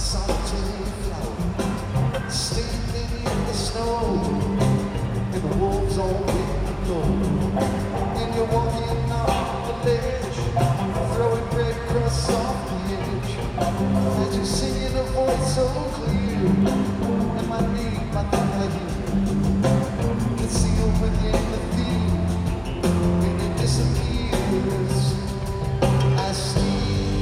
solitary flower, standing in the snow, and the wolves all wait below. And you're walking on the ledge, throwing bread crusts off the edge, as you sing in a voice so clear, and my name I think I hear, concealed within the theme, and it disappears as steam.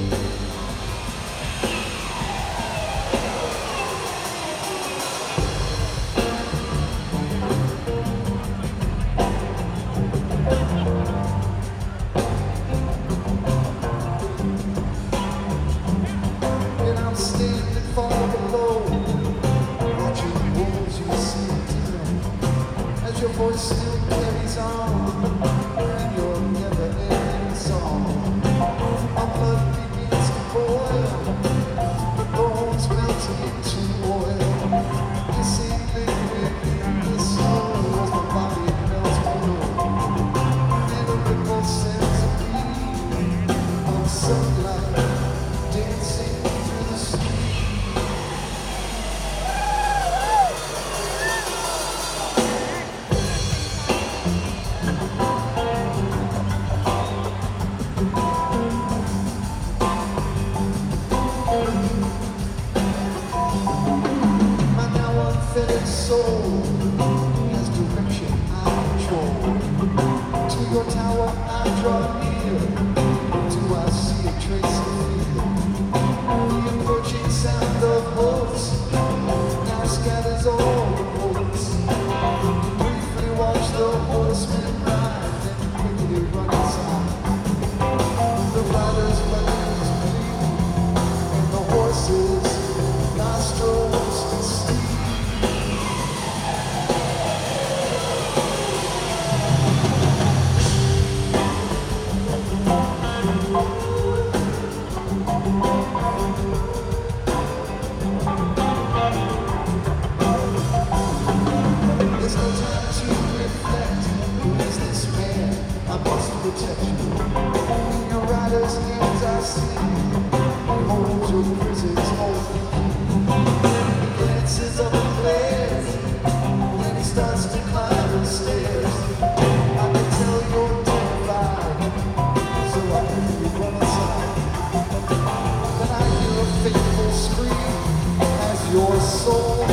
Standing far below, watching the wolves you see tonight, as your voice still carries on in your never-ending song. My blood begins to boil, the bones melt into oil. You see liquid in the snow as the body melts below, and a ripple sends a beam of sunlight dancing. Unfettered soul has direction I control. To your tower I draw near, do I see a trace of fear? The approaching sound of hoofs now scatters all the wolves. You briefly watch the horsemen ride, then quickly run inside. The riders' weapons gleam, and the horses' nostrils steam. There's no time to reflect. Who is this man? I must protect you. In your rider's hands I see. Hold your prison's holding key. He glances up and glares, then he starts to climb the stairs. I can tell you're terrified, so I quickly run aside. Then I hear a fateful scream as your soul